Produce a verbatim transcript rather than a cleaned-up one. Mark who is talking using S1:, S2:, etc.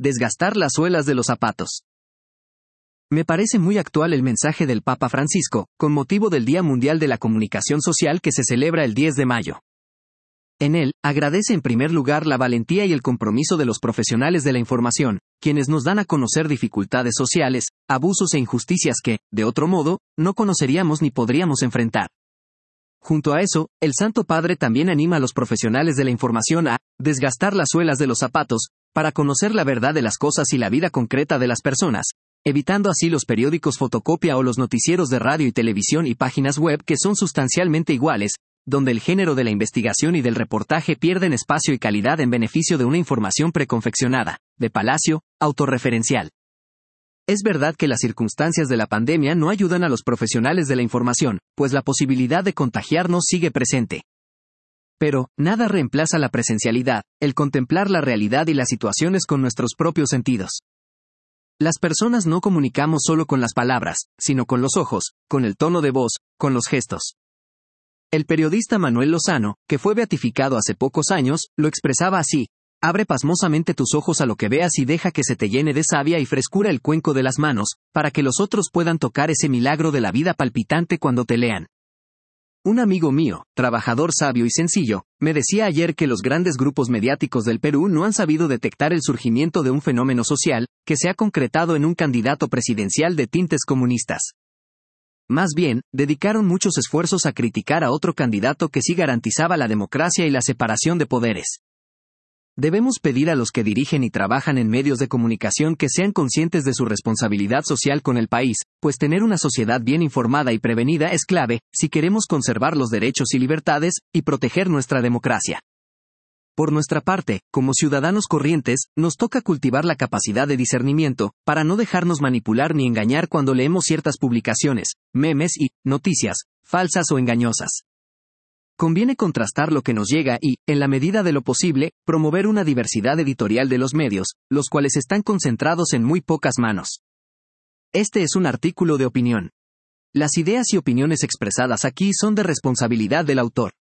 S1: desgastar las suelas de los zapatos. Me parece muy actual el mensaje del Papa Francisco, con motivo del Día Mundial de la Comunicación Social que se celebra el diez de mayo. En él, agradece en primer lugar la valentía y el compromiso de los profesionales de la información, quienes nos dan a conocer dificultades sociales, abusos e injusticias que, de otro modo, no conoceríamos ni podríamos enfrentar. Junto a eso, el Santo Padre también anima a los profesionales de la información a desgastar las suelas de los zapatos, para conocer la verdad de las cosas y la vida concreta de las personas, evitando así los periódicos fotocopia o los noticieros de radio y televisión y páginas web que son sustancialmente iguales, donde el género de la investigación y del reportaje pierden espacio y calidad en beneficio de una información preconfeccionada, de palacio, autorreferencial. Es verdad que las circunstancias de la pandemia no ayudan a los profesionales de la información, pues la posibilidad de contagiarnos sigue presente. Pero, nada reemplaza la presencialidad, el contemplar la realidad y las situaciones con nuestros propios sentidos. Las personas no comunicamos solo con las palabras, sino con los ojos, con el tono de voz, con los gestos. El periodista Manuel Lozano, que fue beatificado hace pocos años, lo expresaba así: abre pasmosamente tus ojos a lo que veas y deja que se te llene de savia y frescura el cuenco de las manos, para que los otros puedan tocar ese milagro de la vida palpitante cuando te lean. Un amigo mío, trabajador sabio y sencillo, me decía ayer que los grandes grupos mediáticos del Perú no han sabido detectar el surgimiento de un fenómeno social, que se ha concretado en un candidato presidencial de tintes comunistas. Más bien, dedicaron muchos esfuerzos a criticar a otro candidato que sí garantizaba la democracia y la separación de poderes. Debemos pedir a los que dirigen y trabajan en medios de comunicación que sean conscientes de su responsabilidad social con el país, pues tener una sociedad bien informada y prevenida es clave, si queremos conservar los derechos y libertades, y proteger nuestra democracia. Por nuestra parte, como ciudadanos corrientes, nos toca cultivar la capacidad de discernimiento, para no dejarnos manipular ni engañar cuando leemos ciertas publicaciones, memes y noticias falsas o engañosas. Conviene contrastar lo que nos llega y, en la medida de lo posible, promover una diversidad editorial de los medios, los cuales están concentrados en muy pocas manos. Este es un artículo de opinión. Las ideas y opiniones expresadas aquí son de responsabilidad del autor.